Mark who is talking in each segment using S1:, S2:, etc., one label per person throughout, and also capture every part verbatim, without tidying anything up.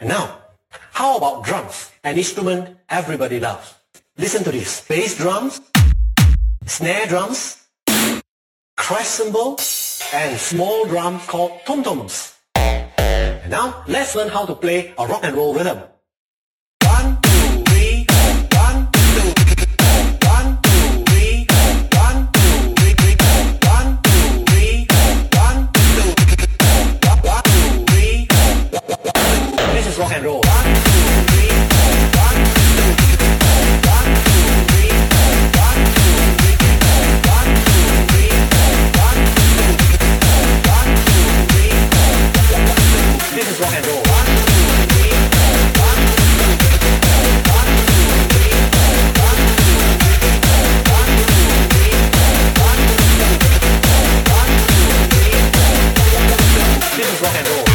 S1: And now, how about drums? An instrument everybody loves. Listen to this. Bass drums, snare drums, crash cymbal, and small drums called tom-toms. And now, let's learn how to play a rock and roll rhythm. One, two, three, four. One, two, four. One, two, three, four. One, two, three, four. One, two, three, four. One, two, four. One, two, three, four. This is rock and roll. One, two, three, four. One, two, four. One, two, three, four. One, two, three, four. One, two, three, four. One, two, four. One, two, three, four. This is rock and roll. One, two, three, four. One, two, four. One, two, three, four. One, two, three, four. One, two, three, four. One, two, four. One, two, three, four. This is rock and roll.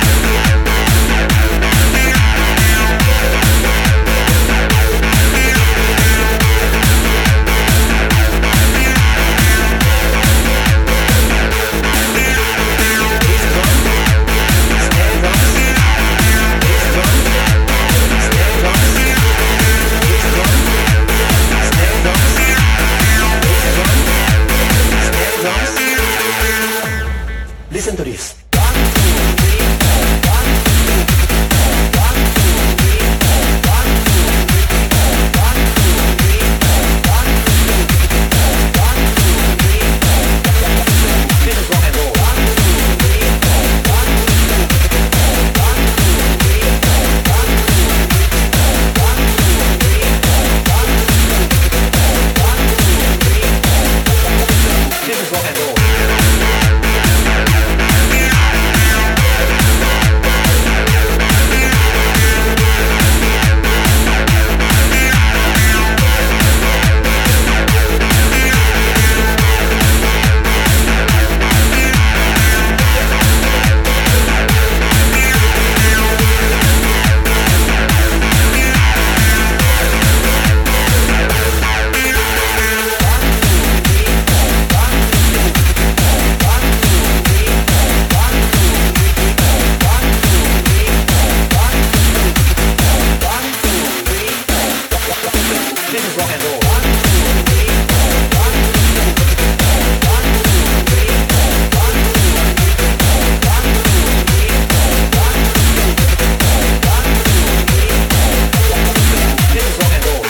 S1: Listen to this. One, two, three, four. One, two, four. One, two, three, four. One, two, three, four. One, two, three, four. One, two, four. One, two, three, four. This is rock and roll. One, two, three, four. One, two, four. One, two, three, four. One, two, three, four. One, two, three, four. One, two, four. One, two, three, four. This is rock and roll. This is rock and roll. One, two, three, four. One, two, four. One, two, three, four. One, two, three, four. One, two, three, four. One, two, four. One, two, three, four. This is rock and roll.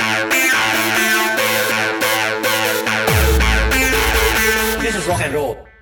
S1: This is rock and roll.